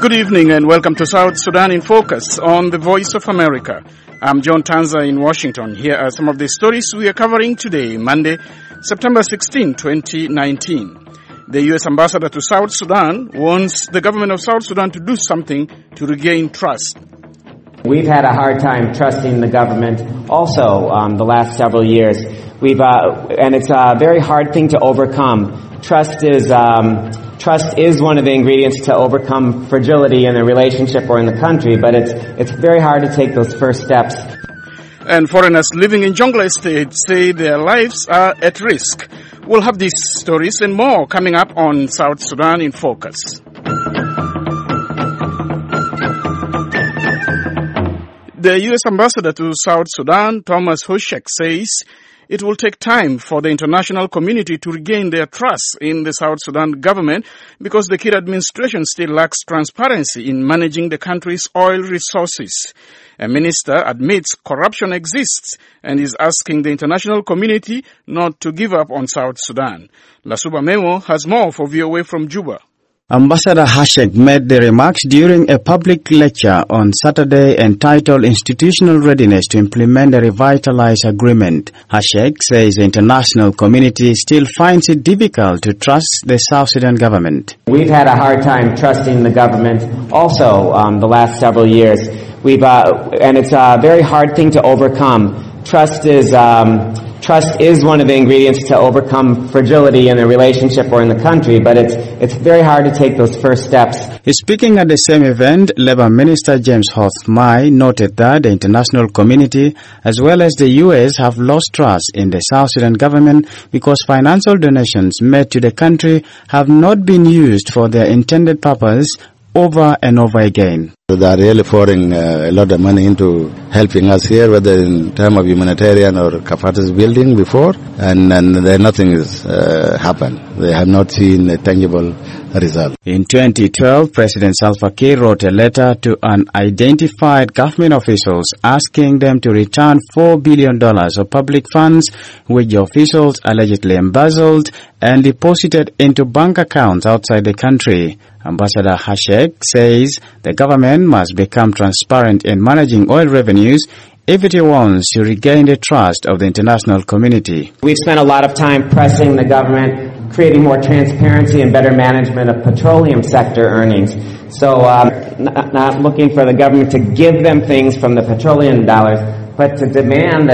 Good evening and welcome to South Sudan in Focus on the Voice of America. I'm John Tanza in Washington. Here are some of the stories we are covering today, Monday, September 16, 2019. The U.S. ambassador to South Sudan warns the government of South Sudan to do something to regain trust. We've had a hard time trusting the government also the last several years. And it's a very hard thing to overcome. Trust is one of the ingredients to overcome fragility in a relationship or in the country, but it's very hard to take those first steps. And foreigners living in Jonglei State say their lives are at risk. We'll have these stories and more coming up on South Sudan in Focus. The U.S. ambassador to South Sudan, Thomas Hochek, says it will take time for the international community to regain their trust in the South Sudan government because the Kiir administration still lacks transparency in managing the country's oil resources. A minister admits corruption exists and is asking the international community not to give up on South Sudan. Lasuba Memo has more for VOA from Juba. Ambassador Hochek made the remarks during a public lecture on Saturday entitled Institutional Readiness to Implement the Revitalized Agreement. Hochek says the international community still finds it difficult to trust the South Sudan government. We've had a hard time trusting the government also the last several years. And it's a very hard thing to overcome. Trust is one of the ingredients to overcome fragility in a relationship or in the country, but it's very hard to take those first steps. Speaking at the same event, Labour Minister James Hoth-Mai noted that the international community as well as the U.S. have lost trust in the South Sudan government because financial donations made to the country have not been used for their intended purpose over and over again. They are really pouring a lot of money into helping us here, whether in terms of humanitarian or capacity building before, and nothing has happened. They have not seen a tangible result. In 2012, President Salva Kiir wrote a letter to unidentified government officials asking them to return $4 billion of public funds, which the officials allegedly embezzled and deposited into bank accounts outside the country. Ambassador Hochek says the government must become transparent in managing oil revenues if it wants to regain the trust of the international community. We've spent a lot of time pressing the government, creating more transparency and better management of petroleum sector earnings. So not looking for the government to give them things from the petroleum dollars, but to demand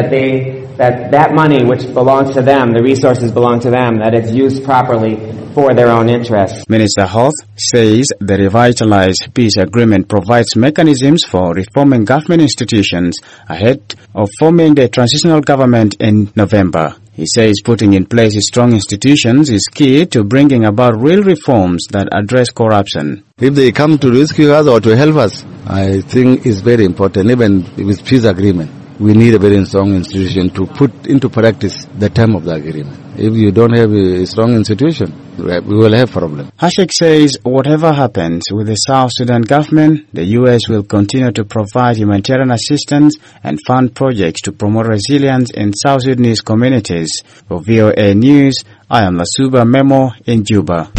that money which belongs to them, the resources belong to them, that it's used properly for their own interests. Minister Hoth says the revitalized peace agreement provides mechanisms for reforming government institutions ahead of forming the transitional government in November. He says putting in place strong institutions is key to bringing about real reforms that address corruption. If they come to rescue us or to help us, I think it's very important, even with peace agreement. We need a very strong institution to put into practice the term of the agreement. If you don't have a strong institution, we will have problems. Hochek says whatever happens with the South Sudan government, the U.S. will continue to provide humanitarian assistance and fund projects to promote resilience in South Sudanese communities. For VOA News, I am Lasuba Memo in Juba.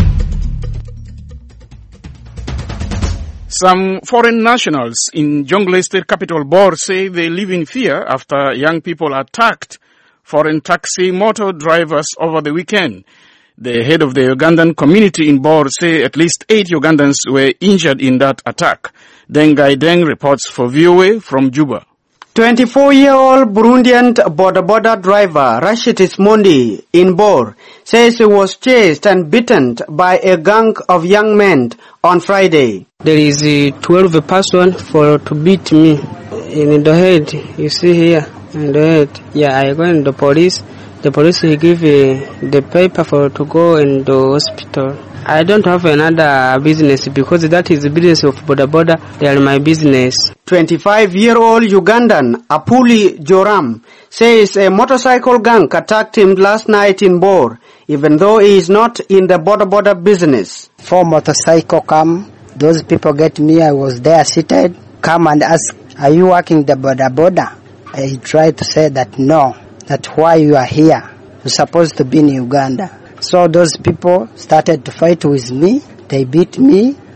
Some foreign nationals in Jonglei State capital Bor say they live in fear after young people attacked foreign taxi motor drivers over the weekend. The head of the Ugandan community in Bor say at least 8 Ugandans were injured in that attack. Dengai Deng reports for VOA from Juba. 24-year-old Burundian border driver Rashid Ismondi in Bor says he was chased and beaten by a gang of young men on Friday. There is 12 person to beat me in the head. You see here in the head. Yeah, I go in the police. The police he give the paper to go in the hospital. I don't have another business because that is the business of border. They are my business. 25-year-old Ugandan Apuli Joram says a motorcycle gang attacked him last night in Bor, even though he is not in the border business. 4 motorcycle come. Those people get me. I was there seated. Come and ask, are you working the border? I tried to say that no. That's why you are here. You're supposed to be in Uganda. So those people started to fight with me. They beat me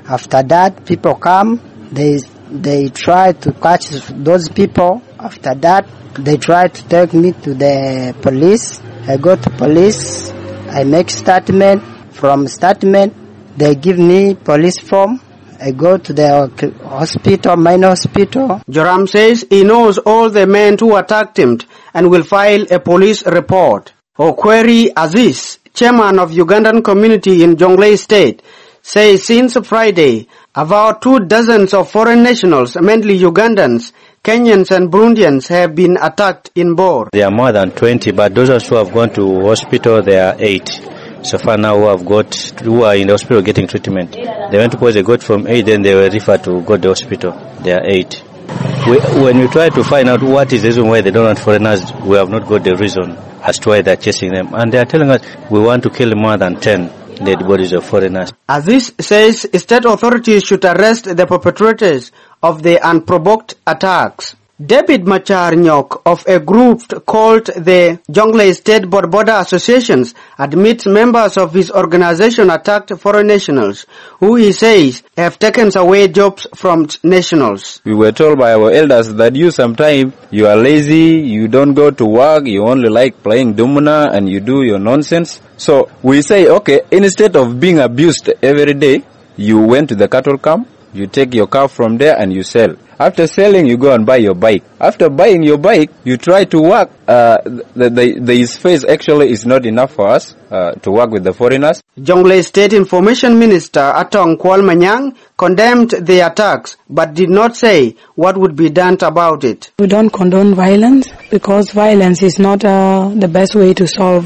After that, people come, they try to catch those people. After that, they try to take me to the police. I go to police, I make statement. From statement, they give me police form. I go to the hospital, minor hospital. Joram says he knows all the men who attacked him and will file a police report. Okweri Aziz, chairman of Ugandan community in Jonglei State, says since Friday, about 24 of foreign nationals, mainly Ugandans, Kenyans and Burundians, have been attacked in Bor. There are more than 20, but those who have gone to hospital, there are 8. So far now who are in the hospital getting treatment. They went to cause they got from 8, then they were referred to go to the hospital. There are 8. When we try to find out what is the reason why they don't want foreigners, we have not got the reason as to why they're chasing them. And they are telling us we want to kill more than 10 dead bodies of foreigners. Aziz says state authorities should arrest the perpetrators of the unprovoked attacks. David Machar Nyok of a group called the Jonglei State Border Associations admits members of his organization attacked foreign nationals who he says have taken away jobs from nationals. We were told by our elders that you sometimes you are lazy, you don't go to work, you only like playing domina and you do your nonsense. So we say, okay, instead of being abused every day, you went to the cattle camp, you take your cow from there and you sell. After selling, you go and buy your bike. After buying your bike, you try to work. The space actually is not enough for us to work with the foreigners. Jonglei State Information Minister Atong Kwal Manyang condemned the attacks but did not say what would be done about it. We don't condone violence because violence is not the best way to solve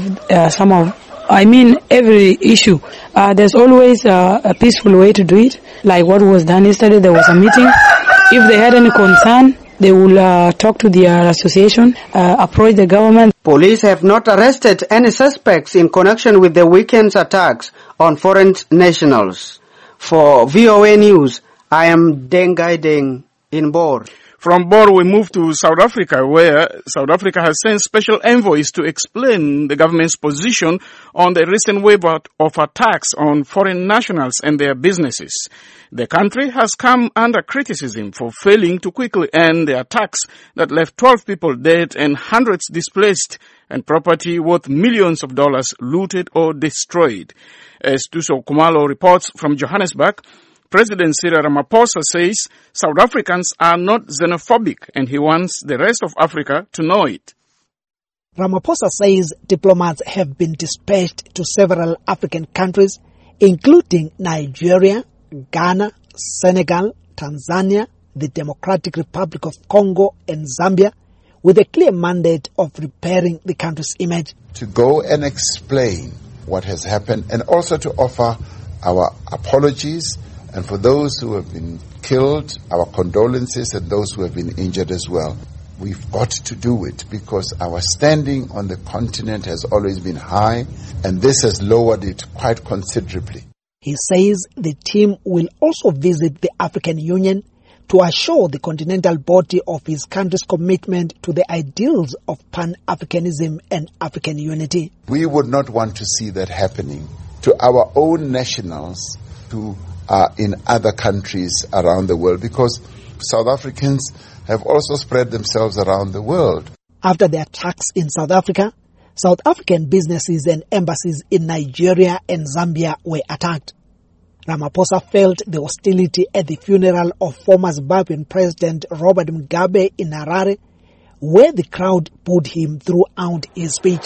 every issue. There's always a peaceful way to do it. Like what was done yesterday, there was a meeting. If they had any concern, they will talk to their association, approach the government. Police have not arrested any suspects in connection with the weekend's attacks on foreign nationals. For VOA News, I am Dengai Deng in Bor. From Bor, we move to South Africa, where South Africa has sent special envoys to explain the government's position on the recent wave of attacks on foreign nationals and their businesses. The country has come under criticism for failing to quickly end the attacks that left 12 people dead and hundreds displaced and property worth millions of dollars looted or destroyed. As Tuso Kumalo reports from Johannesburg, President Cyril Ramaphosa says South Africans are not xenophobic and he wants the rest of Africa to know it. Ramaphosa says diplomats have been dispatched to several African countries, including Nigeria, Ghana, Senegal, Tanzania, the Democratic Republic of Congo, and Zambia, with a clear mandate of repairing the country's image. To go and explain what has happened and also to offer our apologies, and for those who have been killed, our condolences, and those who have been injured as well. We've got to do it because our standing on the continent has always been high, and this has lowered it quite considerably. He says the team will also visit the African Union to assure the continental body of his country's commitment to the ideals of Pan-Africanism and African unity. We would not want to see that happening to our own nationals who are in other countries around the world, because South Africans have also spread themselves around the world. After the attacks in South Africa, South African businesses and embassies in Nigeria and Zambia were attacked. Ramaphosa felt the hostility at the funeral of former Zimbabwean President Robert Mugabe in Harare, where the crowd booed him throughout his speech.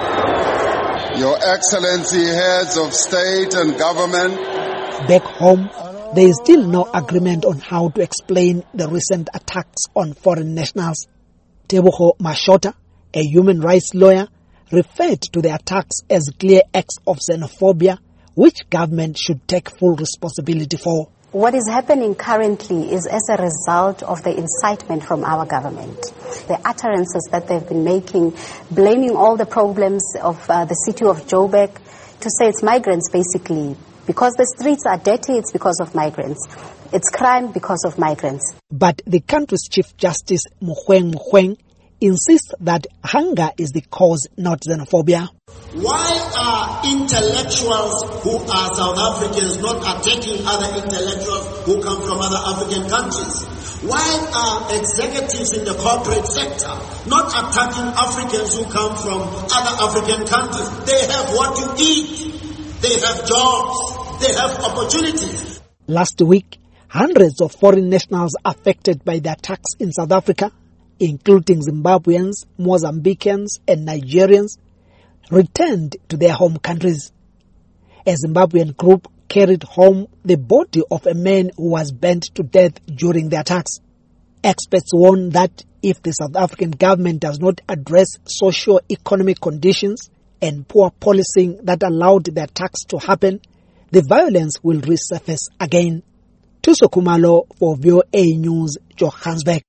Your Excellency, heads of state and government. Back home, there is still no agreement on how to explain the recent attacks on foreign nationals. Teboho Mashota, a human rights lawyer, referred to the attacks as clear acts of xenophobia, which government should take full responsibility for. What is happening currently is as a result of the incitement from our government. The utterances that they've been making, blaming all the problems of the city of Joburg, to say it's migrants basically. Because the streets are dirty, it's because of migrants. It's crime because of migrants. But the country's Chief Justice Mogoeng Mogoeng insists that hunger is the cause, not xenophobia. Why are intellectuals who are South Africans not attacking other intellectuals who come from other African countries? Why are executives in the corporate sector not attacking Africans who come from other African countries? They have what to eat. They have jobs. They have opportunities. Last week, hundreds of foreign nationals affected by the attacks in South Africa, including Zimbabweans, Mozambicans, and Nigerians, returned to their home countries. A Zimbabwean group carried home the body of a man who was burnt to death during the attacks. Experts warn that if the South African government does not address socio-economic conditions and poor policing that allowed the attacks to happen, the violence will resurface again. Tuso Kumalo for VOA News, Johannesburg.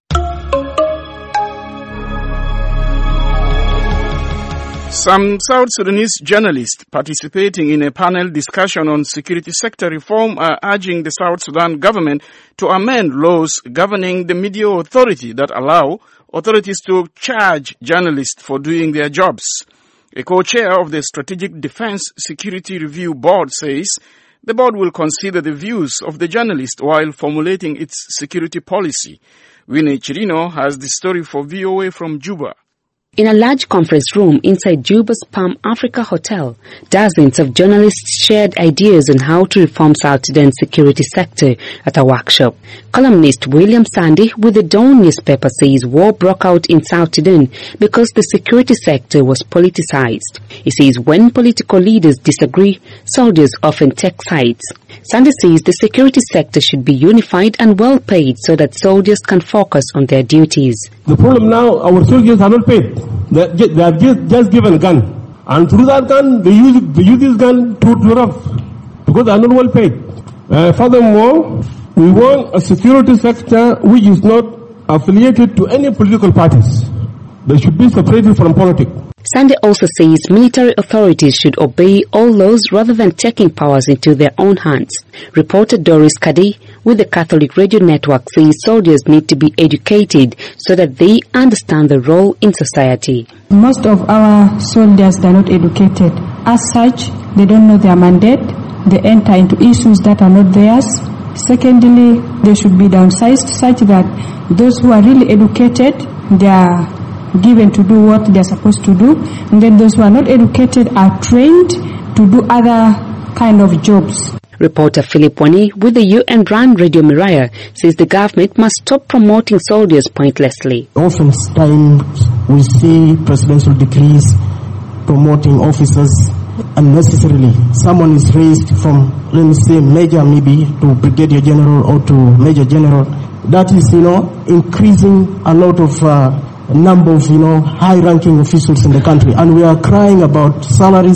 Some South Sudanese journalists participating in a panel discussion on security sector reform are urging the South Sudan government to amend laws governing the media authority that allow authorities to charge journalists for doing their jobs. A co-chair of the Strategic Defense Security Review Board says the board will consider the views of the journalists while formulating its security policy. Winnie Chirino has the story for VOA from Juba. In a large conference room inside Juba's Palm Africa Hotel, dozens of journalists shared ideas on how to reform South Sudan's security sector at a workshop. Columnist William Sandy with the Dawn newspaper says war broke out in South Sudan because the security sector was politicized. He says when political leaders disagree, soldiers often take sides. Sandy says the security sector should be unified and well paid so that soldiers can focus on their duties. The problem now, our soldiers are not paid. They have just given a gun. And through that gun, they use this gun to rob because they are not well paid. Furthermore, we want a security sector which is not affiliated to any political parties. They should be separated from politics. Sandy also says military authorities should obey all laws rather than taking powers into their own hands. Reporter Doris Kadi with the Catholic Radio Network says soldiers need to be educated so that they understand their role in society. Most of our soldiers are not educated. As such, they don't know their mandate. They enter into issues that are not theirs. Secondly, they should be downsized such that those who are really educated, they are given to do what they are supposed to do, and then those who are not educated are trained to do other kind of jobs. Reporter Philip Wani with the UN-run Radio Miraya says the government must stop promoting soldiers pointlessly. Oftentimes we see presidential decrees promoting officers unnecessarily. Someone is raised from, let me say, major maybe to brigadier general or to major general. That is, increasing a lot of number of, high-ranking officials in the country. And we are crying about salaries,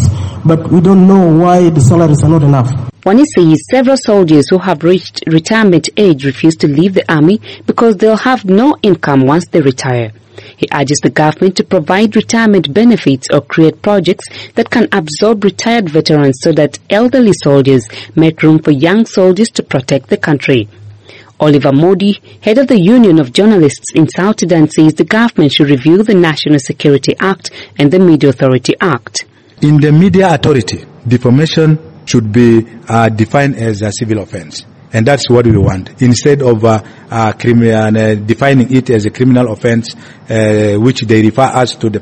but we don't know why the salaries are not enough. Wani says several soldiers who have reached retirement age refuse to leave the army because they'll have no income once they retire. He urges the government to provide retirement benefits or create projects that can absorb retired veterans so that elderly soldiers make room for young soldiers to protect the country. Oliver Modi, head of the Union of Journalists in South Sudan, says the government should review the National Security Act and the Media Authority Act. In the Media Authority, defamation should be defined as a civil offense. And that's what we want. Instead of defining it as a criminal offense, which they refer us to the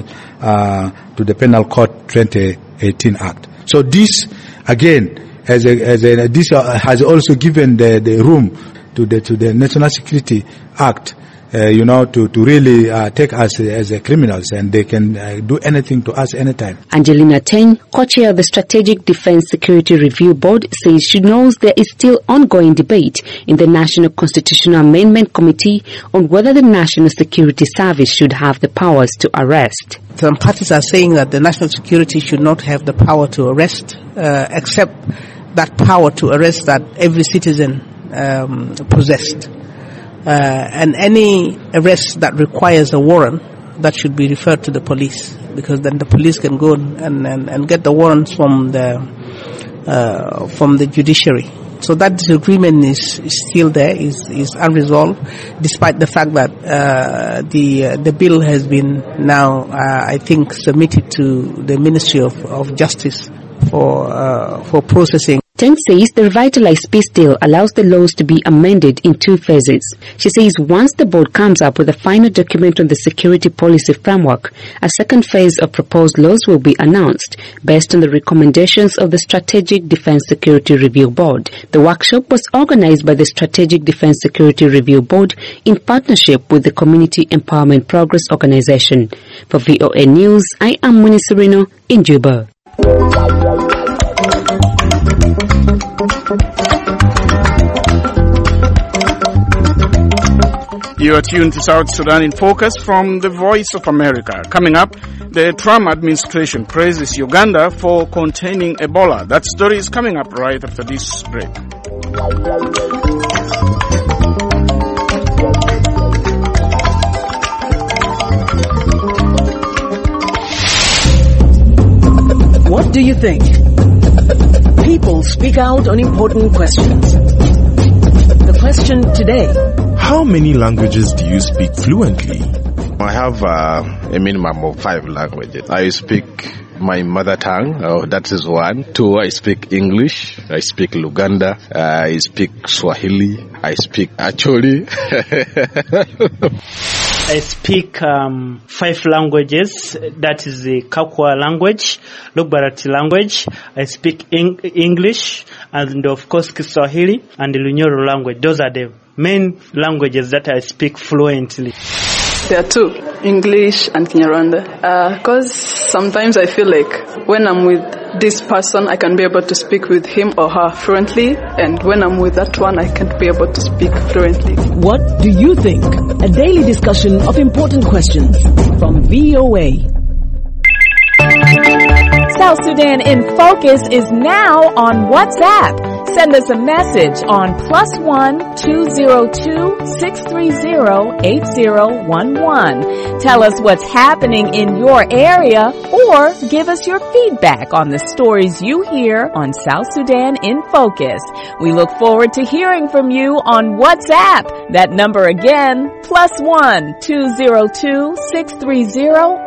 Penal Code 2018 Act. So this, again, this has also given the room to the National Security Act, to really take us as criminals, and they can do anything to us anytime. Angelina Teng, co-chair of the Strategic Defense Security Review Board, says she knows there is still ongoing debate in the National Constitutional Amendment Committee on whether the National Security Service should have the powers to arrest. Some parties are saying that the national security should not have the power to arrest, except that power to arrest that every citizen possessed. And any arrest that requires a warrant, that should be referred to the police, because then the police can go and get the warrants from the judiciary. So that disagreement is still there, is unresolved, despite the fact that the bill has been now, I think, submitted to the Ministry of Justice for processing. Teng says the revitalized peace deal allows the laws to be amended in 2 phases. She says once the board comes up with a final document on the security policy framework, a second phase of proposed laws will be announced based on the recommendations of the Strategic Defense Security Review Board. The workshop was organized by the Strategic Defense Security Review Board in partnership with the Community Empowerment Progress Organization. For VOA News, I am Muni Serino in Juba. You are tuned to South Sudan in Focus from the Voice of America. Coming up, the Trump administration praises Uganda for containing Ebola. That story is coming up right after this break. What do you think? People speak out on important questions. The question today: how many languages do you speak fluently? I have a minimum of 5 languages. I speak my mother tongue, that is 1. 2, I speak English, I speak Luganda, I speak Swahili, I speak Acholi. I speak 5 languages. That is the Kakwa language, Lugbarati language. I speak English, and of course Kiswahili and the Lunyoro language. Those are the main languages that I speak fluently. There are 2, English and Kinyarwanda. Because sometimes I feel like when I'm with this person, I can be able to speak with him or her fluently, and when I'm with that one, I can't be able to speak fluently. What do you think? A daily discussion of important questions from VOA. South Sudan in Focus is now on WhatsApp. Send us a message on +1 202 630 8011. Tell us what's happening in your area, or give us your feedback on the stories you hear on South Sudan in Focus. We look forward to hearing from you on WhatsApp. That number again, +1 202 630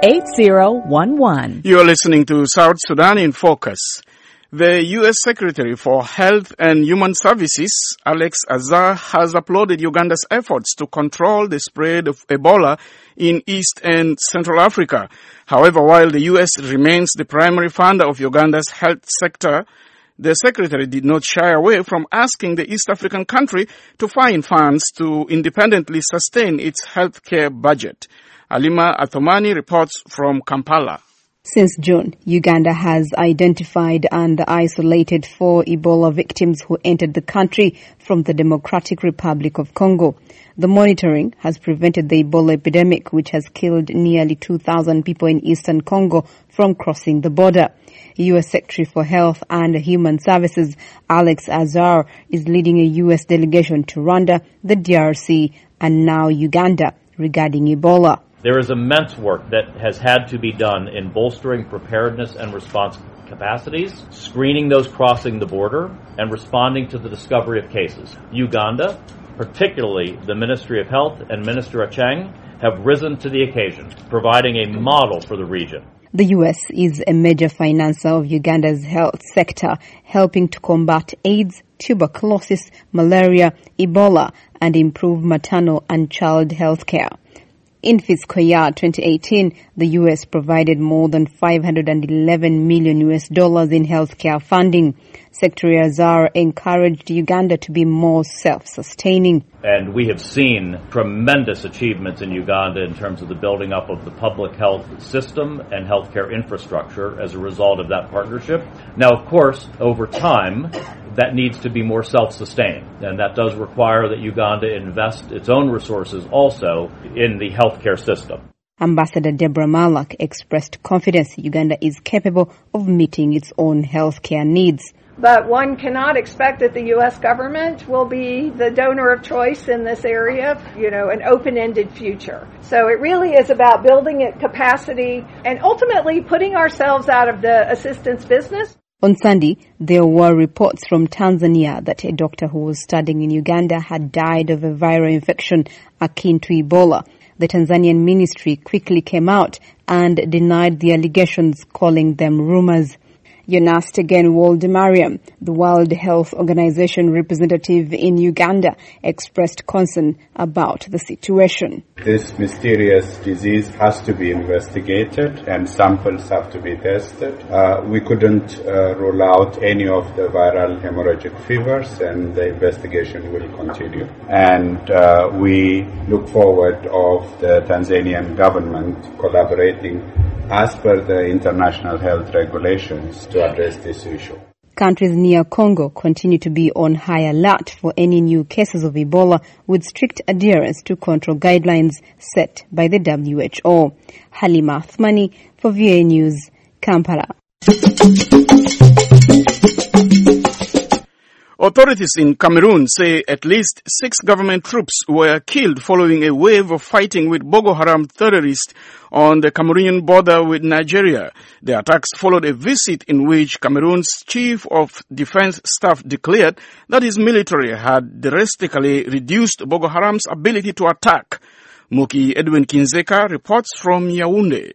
8011. You are listening to South Sudan in Focus. The U.S. Secretary for Health and Human Services, Alex Azar, has applauded Uganda's efforts to control the spread of Ebola in East and Central Africa. However, while the U.S. remains the primary funder of Uganda's health sector, the Secretary did not shy away from asking the East African country to find funds to independently sustain its healthcare budget. Alima Athomani reports from Kampala. Since June, Uganda has identified and isolated 4 Ebola victims who entered the country from the Democratic Republic of Congo. The monitoring has prevented the Ebola epidemic, which has killed nearly 2,000 people in eastern Congo, from crossing the border. U.S. Secretary for Health and Human Services Alex Azar is leading a U.S. delegation to Rwanda, the DRC, and now Uganda regarding Ebola. There is immense work that has had to be done in bolstering preparedness and response capacities, screening those crossing the border, and responding to the discovery of cases. Uganda, particularly the Ministry of Health and Minister Acheng, have risen to the occasion, providing a model for the region. The U.S. is a major financer of Uganda's health sector, helping to combat AIDS, tuberculosis, malaria, Ebola, and improve maternal and child health care. In fiscal year 2018, the U.S. provided more than $511 million in healthcare funding. Secretary Azar encouraged Uganda to be more self-sustaining. And we have seen tremendous achievements in Uganda in terms of the building up of the public health system and healthcare infrastructure as a result of that partnership. Now, of course, over time, that needs to be more self-sustained, and that does require that Uganda invest its own resources also in the healthcare system. Ambassador Deborah Malak expressed confidence Uganda is capable of meeting its own healthcare needs. But one cannot expect that the U.S. government will be the donor of choice in this area, an open-ended future. So it really is about building capacity and ultimately putting ourselves out of the assistance business. On Sunday, there were reports from Tanzania that a doctor who was studying in Uganda had died of a viral infection akin to Ebola. The Tanzanian ministry quickly came out and denied the allegations, calling them rumors. Jonas Tegen Woldemariam, the World Health Organization representative in Uganda, expressed concern about the situation. This mysterious disease has to be investigated and samples have to be tested. We couldn't rule out any of the viral hemorrhagic fevers, and the investigation will continue. And we look forward of the Tanzanian government collaborating as per the international health regulations to address this issue. Countries near Congo continue to be on high alert for any new cases of Ebola, with strict adherence to control guidelines set by the WHO. Halima Athmani for VOA News, Kampala. Authorities in Cameroon say at least 6 government troops were killed following a wave of fighting with Boko Haram terrorists on the Cameroonian border with Nigeria. The attacks followed a visit in which Cameroon's Chief of Defense Staff declared that his military had drastically reduced Boko Haram's ability to attack. Muki Edwin Kinzeka reports from Yaoundé.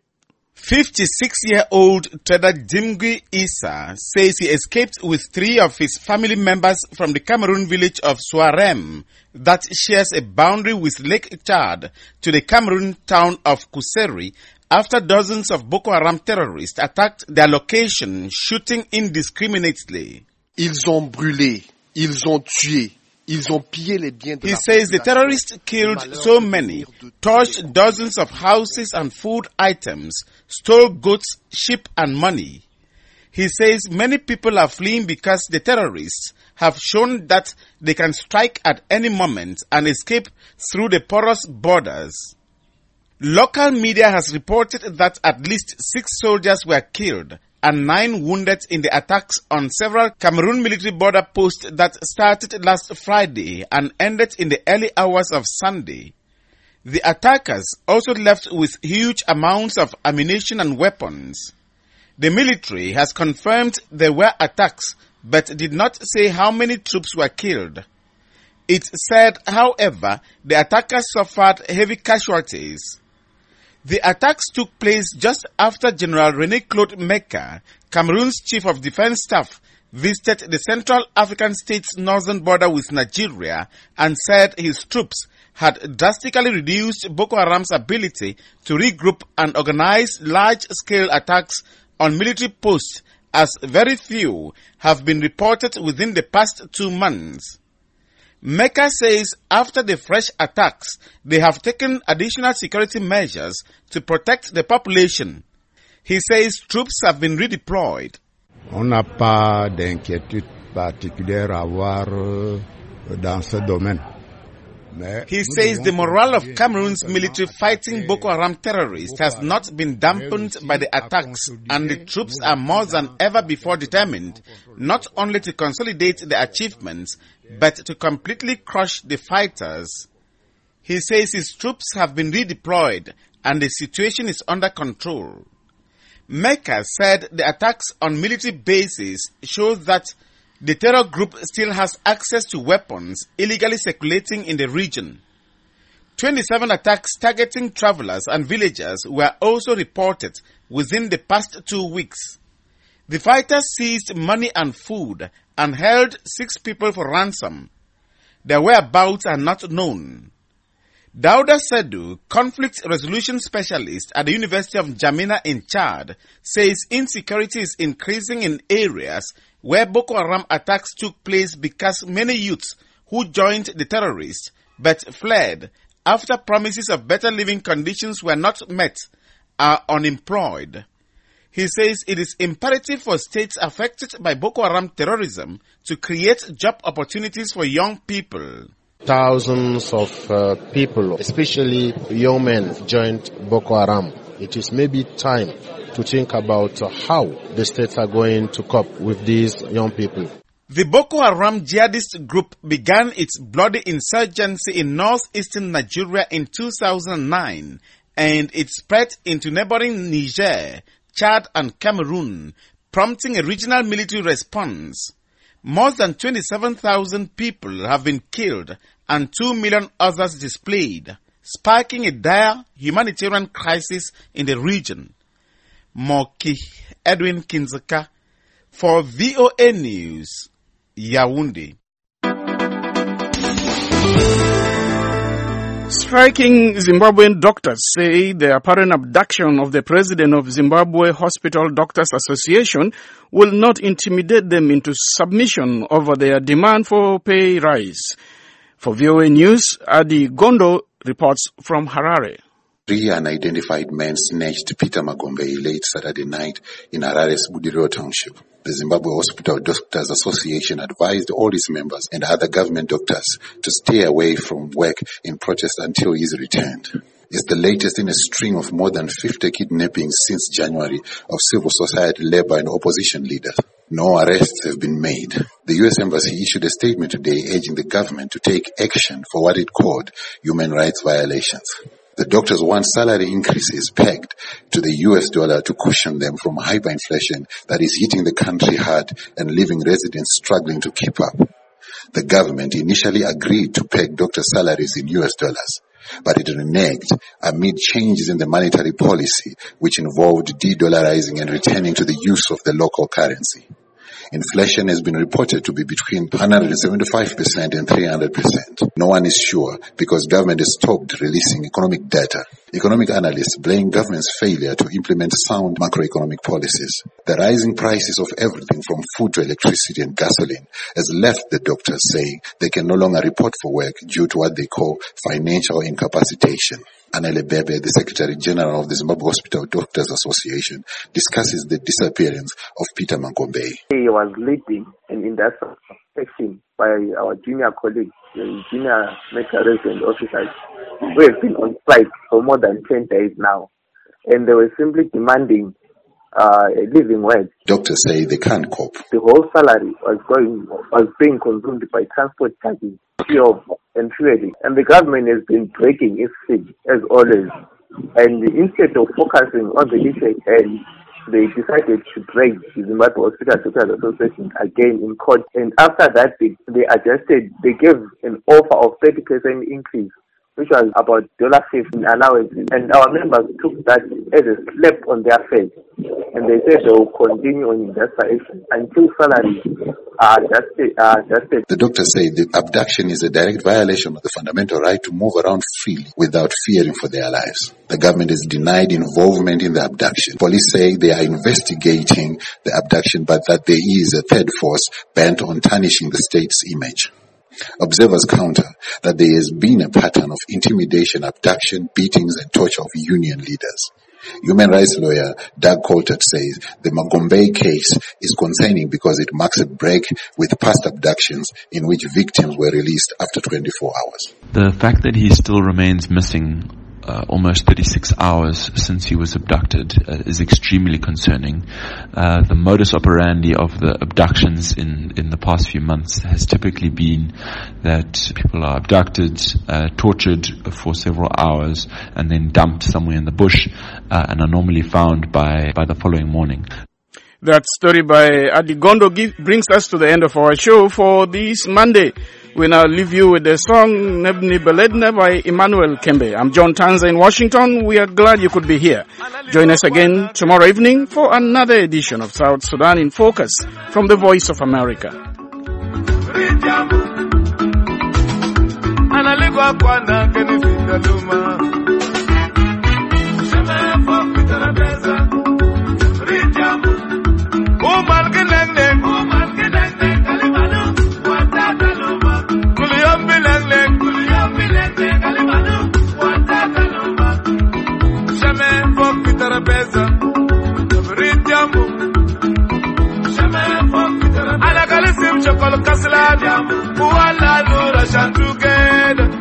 56-year-old trader Jimgui Issa says he escaped with 3 of his family members from the Cameroon village of Soarem that shares a boundary with Lake Chad to the Cameroon town of Kuseri after dozens of Boko Haram terrorists attacked their location, shooting indiscriminately. Ils ont brûlé, ils ont tué. He says the terrorists killed so many, torched dozens of houses and food items, stole goods, sheep and money. He says many people are fleeing because the terrorists have shown that they can strike at any moment and escape through the porous borders. Local media has reported that at least 6 soldiers were killed and 9 wounded in the attacks on several Cameroon military border posts that started last Friday and ended in the early hours of Sunday. The attackers also left with huge amounts of ammunition and weapons. The military has confirmed there were attacks, but did not say how many troops were killed. It said, however, the attackers suffered heavy casualties. The attacks took place just after General René-Claude Meka, Cameroon's Chief of Defense Staff, visited the Central African state's northern border with Nigeria and said his troops had drastically reduced Boko Haram's ability to regroup and organize large-scale attacks on military posts, as very few have been reported within the past 2 months. Meka says after the fresh attacks, they have taken additional security measures to protect the population. He says troops have been redeployed. On n'a pas d'inquiétude particulière à avoir dans ce domaine. He says the morale of Cameroon's military fighting Boko Haram terrorists has not been dampened by the attacks, and the troops are more than ever before determined not only to consolidate the achievements, but to completely crush the fighters. He says his troops have been redeployed and the situation is under control. Meka said the attacks on military bases show that the terror group still has access to weapons illegally circulating in the region. 27 attacks targeting travelers and villagers were also reported within the past 2 weeks. The fighters seized money and food and held 6 people for ransom. Their whereabouts are not known. Dauda Sedu, conflict resolution specialist at the University of N'Djamena in Chad, says insecurity is increasing in areas where Boko Haram attacks took place because many youths who joined the terrorists but fled after promises of better living conditions were not met are unemployed. He says it is imperative for states affected by Boko Haram terrorism to create job opportunities for young people. Thousands of people, especially young men, joined Boko Haram. It is maybe time to think about how the states are going to cope with these young people. The Boko Haram jihadist group began its bloody insurgency in northeastern Nigeria in 2009, and it spread into neighboring Niger, Chad and Cameroon, prompting a regional military response. More than 27,000 people have been killed and 2 million others displaced, sparking a dire humanitarian crisis in the region. Moki Edwin Kinzeka for VOA News, Yaoundé. Striking Zimbabwean doctors say the apparent abduction of the president of Zimbabwe Hospital Doctors Association will not intimidate them into submission over their demand for pay rise. For VOA News, Adi Gondo reports from Harare. 3 unidentified men snatched Peter Magombe late Saturday night in Harare's Budiriro Township. The Zimbabwe Hospital Doctors Association advised all its members and other government doctors to stay away from work in protest until he is returned. It's the latest in a string of more than 50 kidnappings since January of civil society, labor and opposition leaders. No arrests have been made. The U.S. Embassy issued a statement today urging the government to take action for what it called human rights violations. The doctors want salary increases pegged to the US dollar to cushion them from hyperinflation that is hitting the country hard and leaving residents struggling to keep up. The government initially agreed to peg doctor salaries in US dollars, but it reneged amid changes in the monetary policy, which involved de-dollarizing and returning to the use of the local currency. Inflation has been reported to be between 175% and 300%. No one is sure because government has stopped releasing economic data. Economic analysts blame government's failure to implement sound macroeconomic policies. The rising prices of everything from food to electricity and gasoline has left the doctors saying they can no longer report for work due to what they call financial incapacitation. Anele Bebe, the Secretary General of the Zimbabwe Hospital Doctors Association, discusses the disappearance of Peter Magombe. He was leading an industrial section by our junior colleagues, the junior medical resident officers, who have been on strike for more than 10 days now. And they were simply demanding a living wage. Doctors say they can't cope. The whole salary was being consumed by transport charges, fuel and fueling. And the government has been breaking its feet as always. And instead of focusing on the issue, and they decided to drag the Zimbabwe Hospital Doctors Association again in court. And after that, they gave an offer of 30% increase, which was about $50 in allowances. And our members took that as a slap on their face. And they said they will continue on that action until salaries are adjusted. The doctors say the abduction is a direct violation of the fundamental right to move around freely without fearing for their lives. The government has denied involvement in the abduction. Police say they are investigating the abduction, but that there is a third force bent on tarnishing the state's image. Observers counter that there has been a pattern of intimidation, abduction, beatings and torture of union leaders. Human rights lawyer Doug Coulter says the Magombe case is concerning because it marks a break with past abductions in which victims were released after 24 hours. The fact that he still remains missing almost 36 hours since he was abducted is extremely concerning. The modus operandi of the abductions in the past few months has typically been that people are abducted, tortured for several hours, and then dumped somewhere in the bush, and are normally found by the following morning. That story by Adi Gondo brings us to the end of our show for this Monday. We now leave you with the song Nebni Beledne by Emmanuel Kembe. I'm John Tanza in Washington. We are glad you could be here. Join us again tomorrow evening for another edition of South Sudan in Focus from the Voice of America. Ana kalisim chokol kasla, wala nura shantu keda.